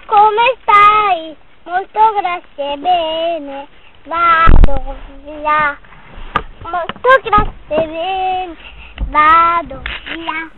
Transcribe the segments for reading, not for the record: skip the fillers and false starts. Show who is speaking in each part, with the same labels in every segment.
Speaker 1: come stai? Molto grazie, bene. Vado via. Molto grazie, bene. Vado via.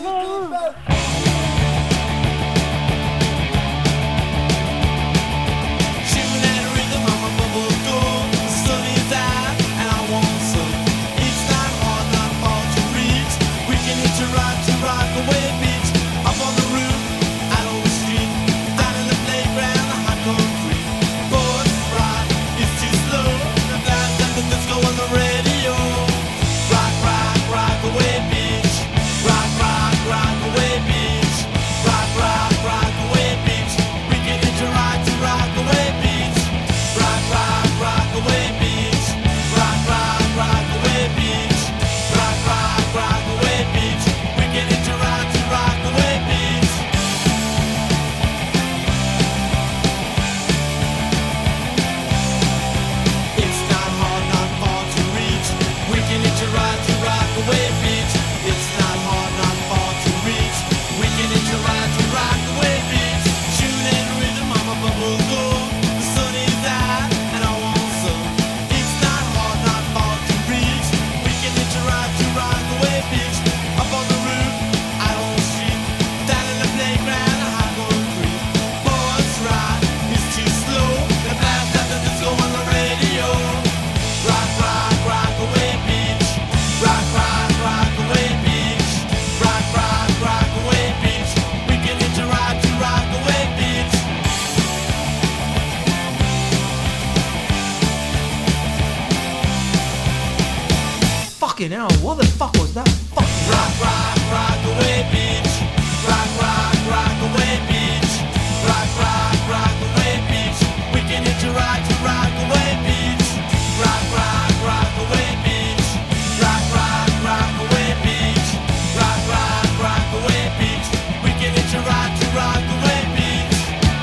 Speaker 2: Fucking hell, what the fuck was that? Fucking
Speaker 3: rock, rock, rock away, beach. Rock, rock, rock away, beach. Rock, rock, rock away, beach. We can hit you right to rock away, beach. Rock, rock, rock away, beach. Rock, rock, rock away, beach. Rock, rock, rock away, beach. We can hit you right to rock away, beach.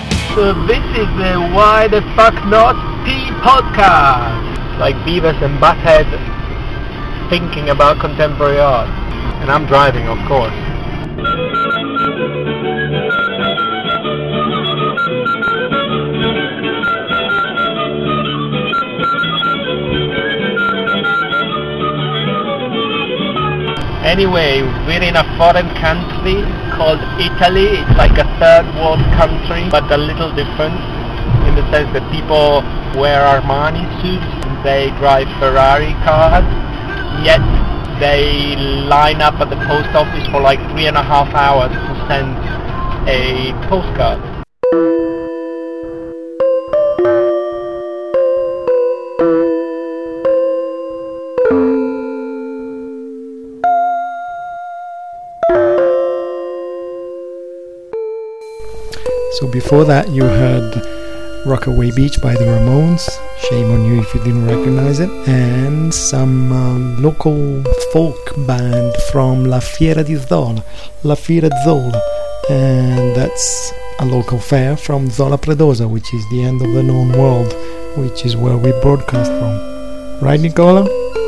Speaker 4: So this is the Why the Fuck Not P podcast. Like Beavis and Butthead thinking about contemporary art. And I'm driving, of course. Anyway, we're in a foreign country called Italy. It's like a third world country, but a little different in the sense that people wear Armani suits and they drive Ferrari cars. Yet they line up at the post office for like 3.5 hours to send a postcard.
Speaker 5: So before that you heard Rockaway Beach by the Ramones, shame on you if you didn't recognize it, and some local folk band from La Fiera di Zola, La Fiera Zola, and that's a local fair from Zola Predosa, which is the end of the known world, which is where we broadcast from. Right, Nicola?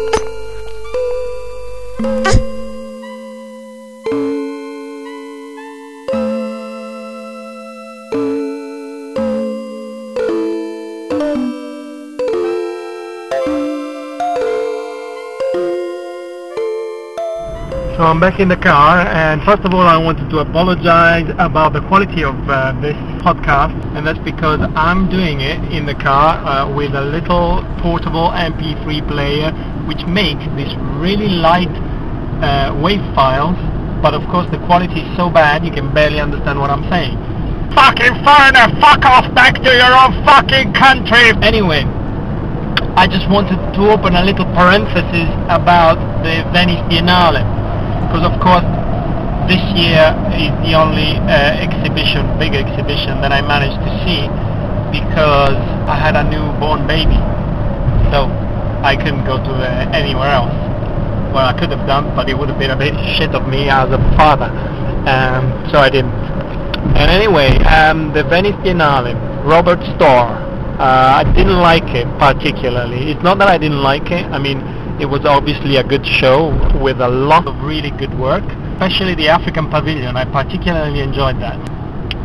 Speaker 4: So I'm back in the car, and first of all I wanted to apologize about the quality of this podcast, and that's because I'm doing it in the car with a little portable MP3 player which makes these really light wave files, but of course the quality is so bad you can barely understand what I'm saying. Fucking foreigner, fuck off back to your own fucking country! Anyway, I just wanted to open a little parenthesis about the Venice Biennale. Because of course this year is the only big exhibition that I managed to see, because I had a newborn baby, so I couldn't go to anywhere else. Well, I could have done, but it would have been a bit shit of me as a father, so I didn't. And anyway, the Venice Biennale, Robert Storr, I didn't like it particularly. It's not that I didn't like it, I mean, it was obviously a good show with a lot of really good work, especially the African Pavilion. I particularly enjoyed that.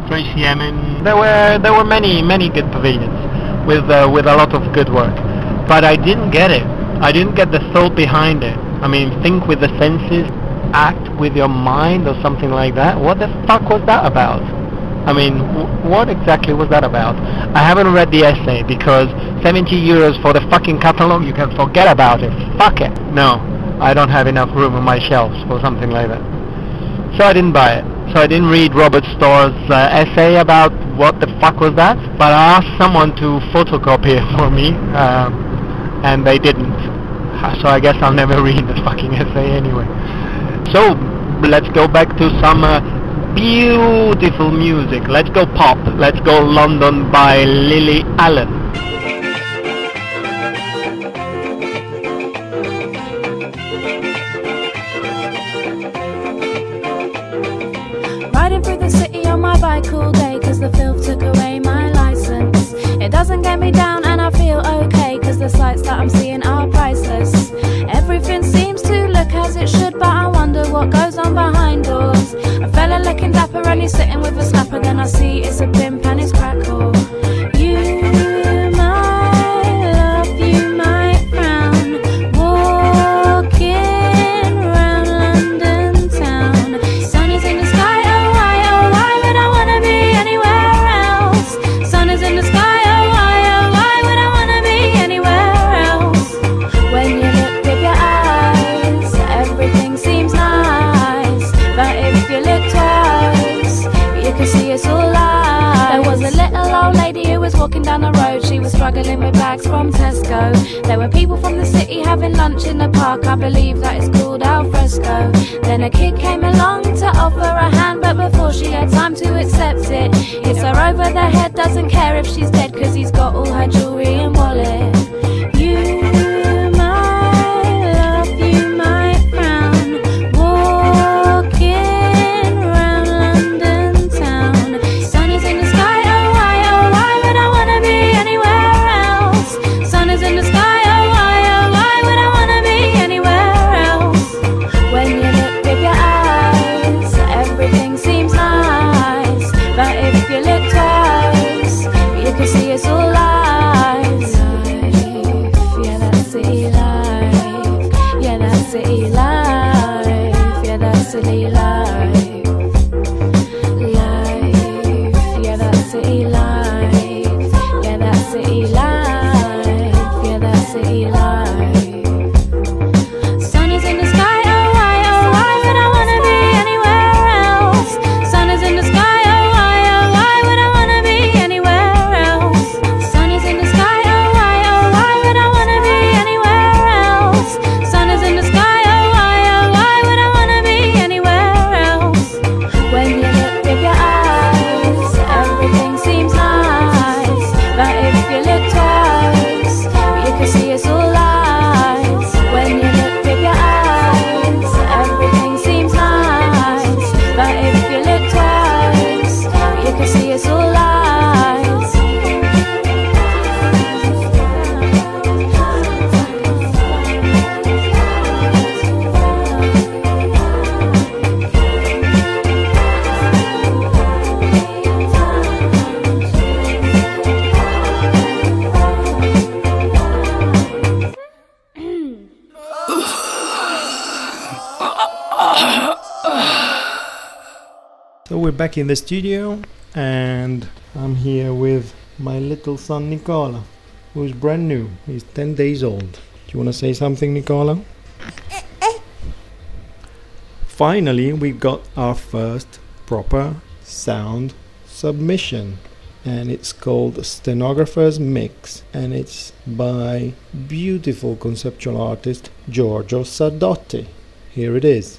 Speaker 4: Tracy Emin. There were many good pavilions with a lot of good work, but I didn't get it. I didn't get the thought behind it. I mean, think with the senses, act with your mind, or something like that. What the fuck was that about? I mean, what exactly was that about? I haven't read the essay because 70 euros for the fucking catalogue, you can forget about it. Fuck it. No, I don't have enough room on my shelves for something like that. So I didn't buy it. So I didn't read Robert Storr's essay about what the fuck was that, but I asked someone to photocopy it for me, and they didn't. So I guess I'll never read the fucking essay anyway. So let's go back to some beautiful music. Let's go pop. Let's go London by Lily Allen.
Speaker 6: Riding through the city on my bike all day, cause the filth took away my license. It doesn't get me down and I feel okay, cause the sights that I'm seeing are priceless. Everything seems to look as it should, but I wonder what goes on behind doors. A fella looking dapper and he's sitting with a slapper, then I see it's a pimp and it's crack whore. You might love, you might frown, walking round London town. Sun is in the sky, oh why would I wanna be anywhere else? Sun is in the sky, oh why would I wanna be anywhere else? When you look with your eyes, everything seems nice, but if you look twice, you can see it's all lies. There was a little old lady who was walking down the road. She was struggling with bags from Tesco. There were people from the city having lunch in the park. I believe that it's called al fresco. Then a kid came along to offer a hand, but before she had time to accept it, hits her over the head, doesn't care if she's dead, cause he's got all her jewelry and wallet. You might love, you might frown, walking round London town. Sun is in the sky, oh why would I wanna be anywhere else? Sun is in the sky, oh why would I wanna be anywhere else? When you look with your eyes, everything seems nice, but if you look twice, you can see it's all lies. Life, yeah, that's city life. Yeah, that's city life. Yeah, that's city life. Life, yeah, that's city life. Yeah, that's city life. Yeah, that's city life. Sun is in the sky, oh why would I wanna be anywhere else? Sun is in the sky, oh why would I wanna be anywhere else? Sun is in the sky, oh why would I wanna be anywhere else? Sun is in the sky, oh why would I wanna be anywhere else? When you look with your eyes, everything seems nice, but if you look twice, you can see it's all lies. When you look with your eyes, everything seems nice, but if you look twice, you can see it's all lies.
Speaker 5: So we're back in the studio, and I'm here with my little son Nicola, who's brand new. He's 10 days old. Do you want to say something, Nicola? Finally, we got our first proper sound submission, and it's called Stenographer's Mix, and it's by beautiful conceptual artist Giorgio Sadotti. Here it is.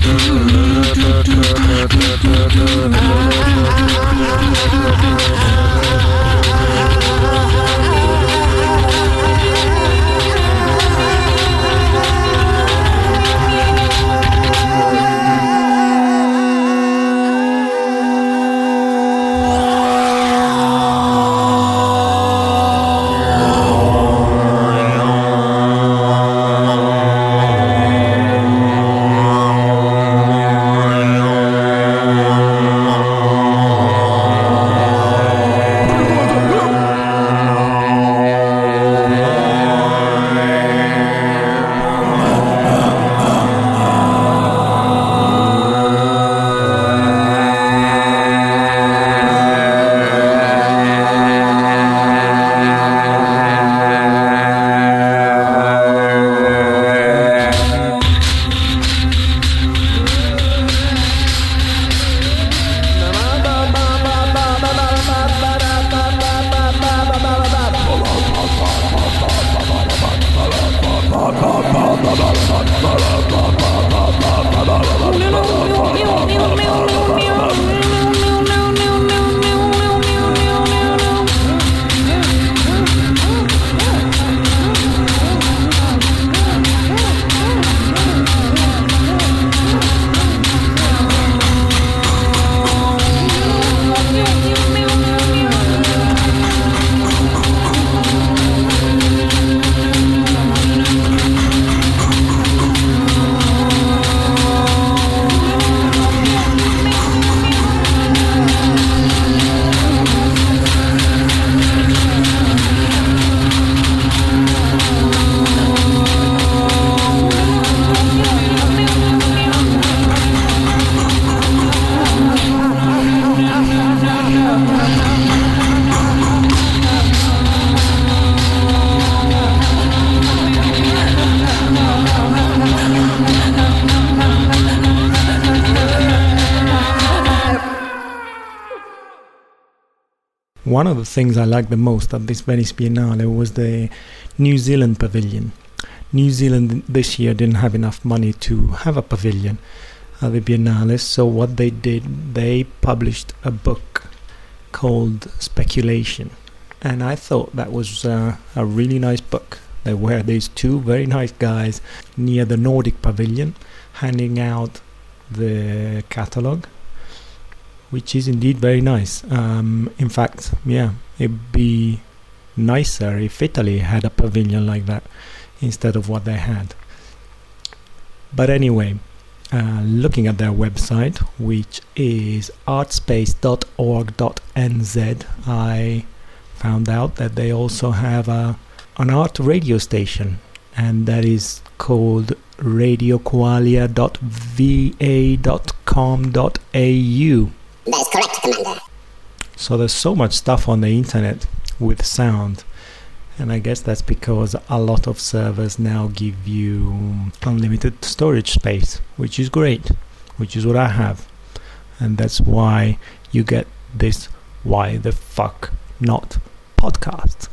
Speaker 5: One of the things I liked the most at this Venice Biennale was the New Zealand pavilion. New Zealand this year didn't have enough money to have a pavilion at the Biennale, so what they did, they published a book called Speculation, and I thought that was a really nice book. There were these two very nice guys near the Nordic pavilion handing out the catalogue, which is indeed very nice. In fact, yeah, it'd be nicer if Italy had a pavilion like that instead of what they had. But anyway, looking at their website, which is artspace.org.nz, I found out that they also have an art radio station, and that is called radioqualia.va.com.au.
Speaker 7: That is correct, Commander.
Speaker 5: So there's so much stuff on the internet with sound, and I guess that's because a lot of servers now give you unlimited storage space, which is great, which is what I have, and that's why you get this Why the Fuck Not podcast.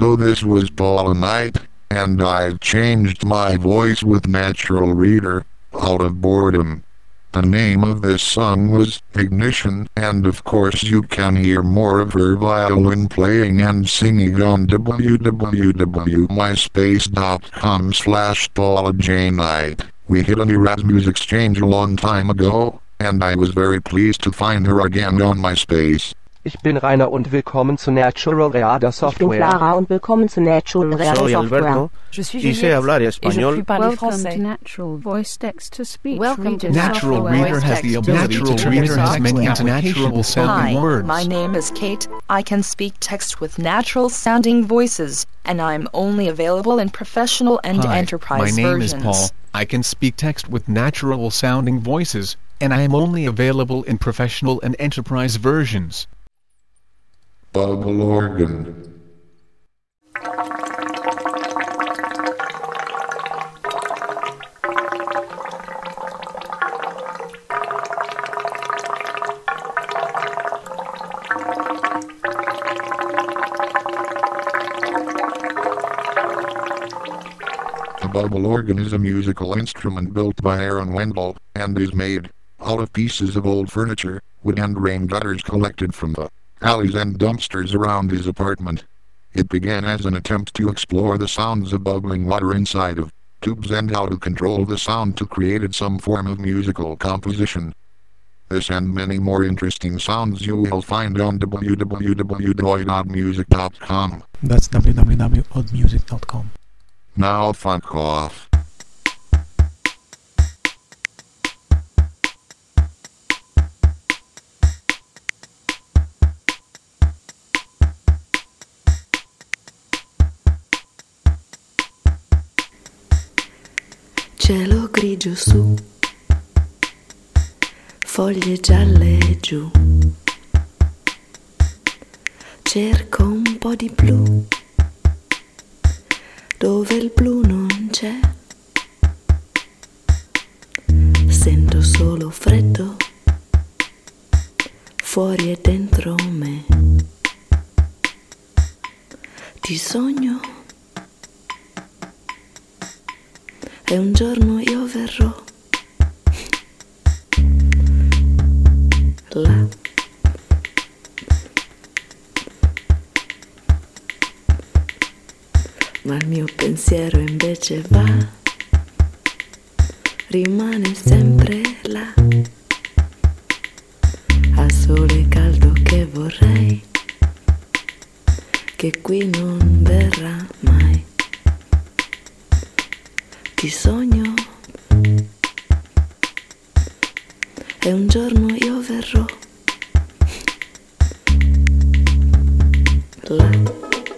Speaker 7: So this was Paula Knight, and I've changed my voice with Natural Reader, out of boredom. The name of this song was Ignition, and of course you can hear more of her violin playing and singing on www.myspace.com/PaulaJKnight. We hit an Erasmus exchange a long time ago, and I was very pleased to find her again on MySpace.
Speaker 8: Ich bin Rainer und willkommen zu Natural Reader
Speaker 9: Ich bin
Speaker 8: Software.
Speaker 9: Clara und willkommen zu Natural Reader
Speaker 10: Soy
Speaker 9: Software.
Speaker 10: Alberto y sé hablar español.
Speaker 6: Welcome to Natural Voice Text to Speech
Speaker 9: Welcome to
Speaker 6: Reader
Speaker 11: Natural
Speaker 6: software.
Speaker 11: Reader has the ability to translate many international sounding words.
Speaker 12: My name is Kate. I can speak text with natural sounding voices, and I'm only available in professional and
Speaker 11: Hi,
Speaker 12: enterprise
Speaker 11: my name
Speaker 12: versions.
Speaker 11: is Paul. I can speak text with natural sounding voices, and I am only available in professional and enterprise versions.
Speaker 7: Bubble organ. A bubble organ is a musical instrument built by Aaron Wendell, and is made out of pieces of old furniture, wood and rain gutters collected from the alleys and dumpsters around his apartment. It began as an attempt to explore the sounds of bubbling water inside of tubes and how to control the sound to create some form of musical composition. This and many more interesting sounds you will find on www.oddmusic.com.
Speaker 5: That's www.oddmusic.com.
Speaker 7: Now fuck off.
Speaker 13: Cielo grigio su, foglie gialle giù. Cerco un po' di blu, dove il blu non c'è. Sento solo freddo, fuori e dentro me. Ti sogno e un giorno io verrò là. Ma il mio pensiero invece va, rimane sempre là, al sole caldo che vorrei, che qui non verrà mai. Ti sogno e un giorno io verrò là.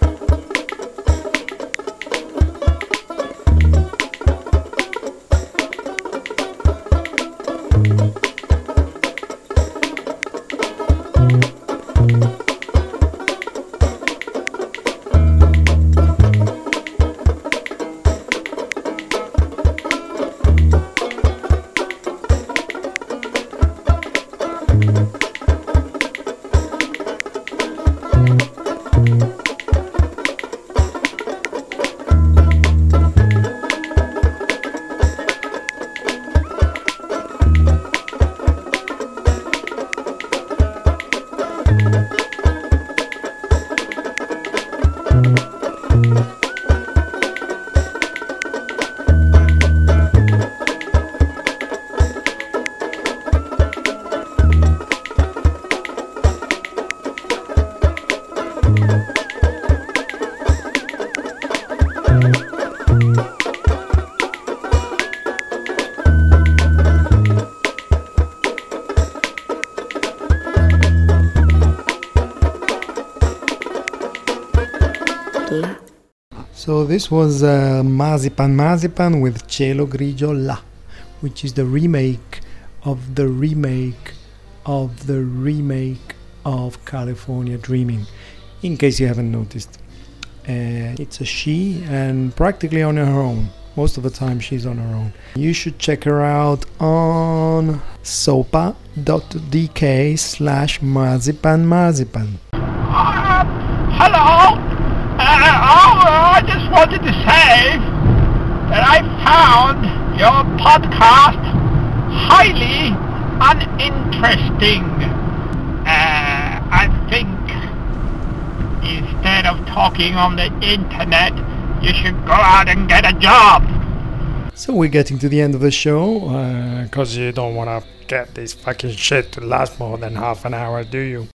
Speaker 5: So this was Marzipan with Cielo Grigio La, which is the remake of the remake of the remake of California Dreaming, in case you haven't noticed. It's a she, and practically on her own. Most of the time she's on her own. You should check her out on sopa.dk/marzipan.
Speaker 4: Hello? I just wanted to say that I found your podcast highly uninteresting. I think instead of talking on the internet, you should go out and get a job.
Speaker 5: So we're getting to the end of the show, because you don't want to get this fucking shit to last more than half an hour, do you?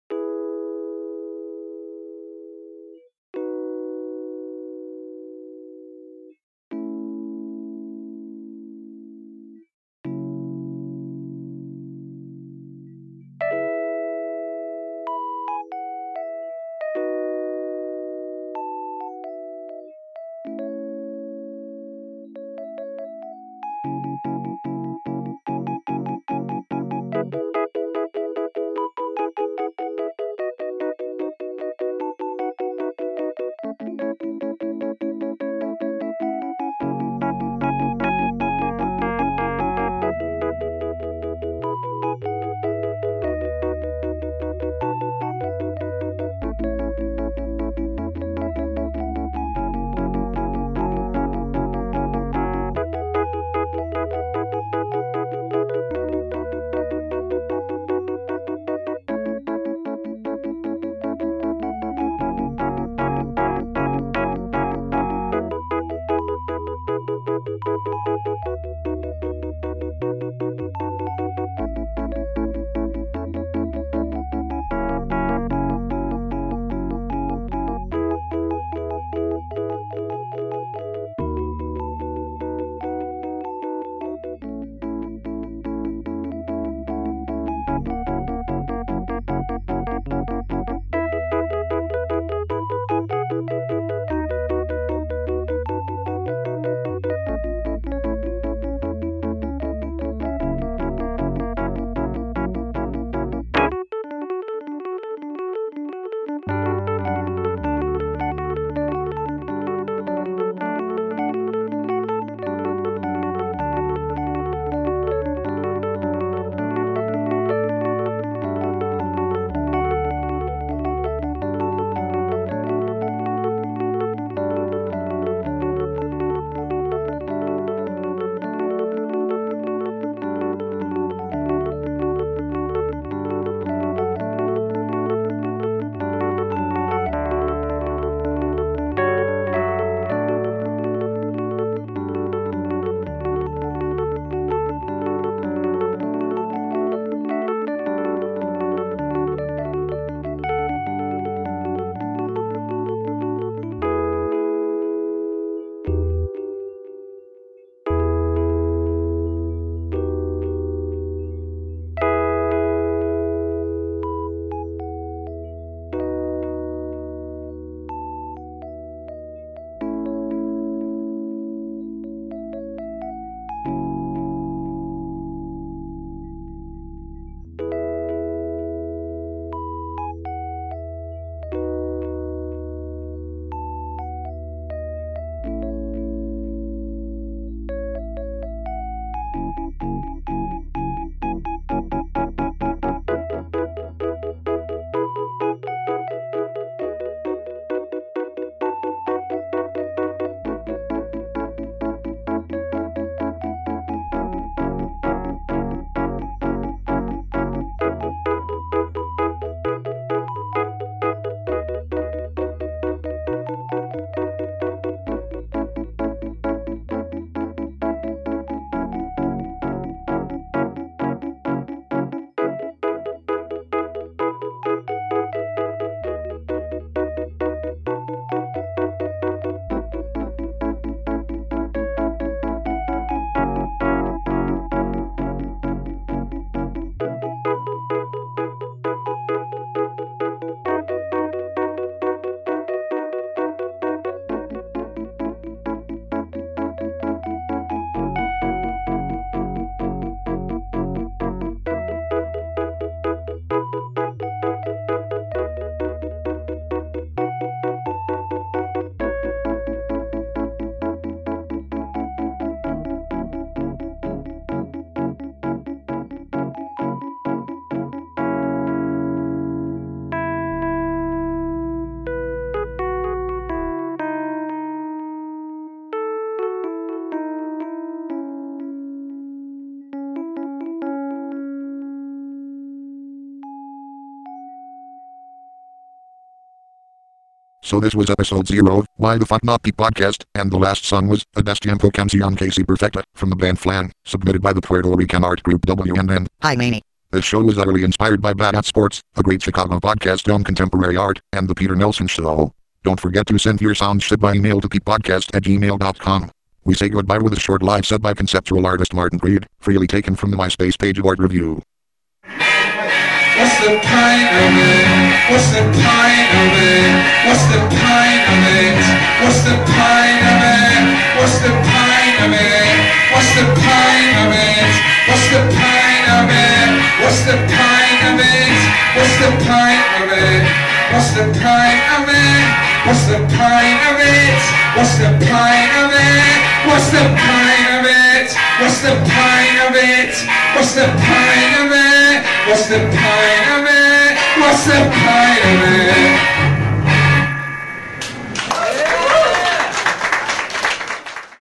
Speaker 7: So this was episode 0, Why the Fuck Not Peak Podcast, and the last song was A Destiempo Canción Casi Perfecta, from the band Flan, submitted by the Puerto Rican art group WNN.
Speaker 9: Hi, Manny.
Speaker 7: This show was utterly inspired by Bad at Sports, a great Chicago podcast on contemporary art, and the Peter Nelson Show. Don't forget to send your sound shit by email to peakpodcast@gmail.com. We say goodbye with a short live set by conceptual artist Martin Reed, freely taken from the MySpace page of Art Review.
Speaker 3: What's the point of it? What's the point of it? What's the point of it? What's the point of it? What's the point of it? What's the point of it? What's the point of it? What's the point of it? What's the point of it? What's the point of it? What's the point of it? What's the point of it? What's the point of it? What's the point of it? What's the point of it? What's the point of it? What's the point of it?